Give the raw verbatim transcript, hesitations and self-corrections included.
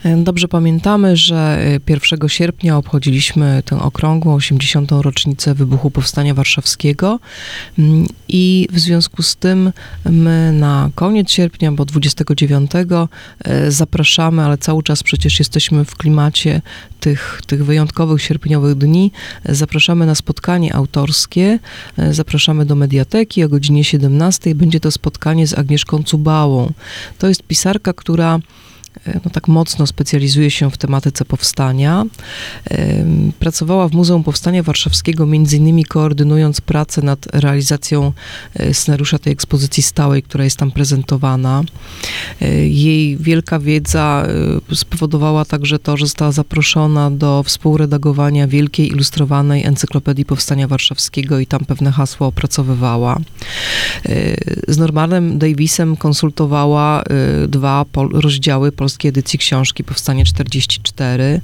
Dobrze pamiętamy, że pierwszego sierpnia obchodziliśmy tę okrągłą osiemdziesiątą rocznicę wybuchu Powstania Warszawskiego i w związku z tym my na koniec sierpnia, bo dwudziestego dziewiątego zapraszamy, ale cały czas przecież jesteśmy w klimacie tych, tych wyjątkowych sierpniowych dni, zapraszamy na spotkanie autorskie, zapraszamy do Mediateki o godzinie siedemnastej. Będzie to spotkanie z Agnieszką Cubałą. To jest pisarka, która no tak mocno specjalizuje się w tematyce powstania. Pracowała w Muzeum Powstania Warszawskiego, między innymi koordynując pracę nad realizacją scenariusza tej ekspozycji stałej, która jest tam prezentowana. Jej wielka wiedza spowodowała także to, że została zaproszona do współredagowania wielkiej ilustrowanej encyklopedii Powstania Warszawskiego i tam pewne hasła opracowywała. Z Normanem Davisem konsultowała dwa pol- rozdziały polskiej edycji książki Powstanie czterdzieści cztery.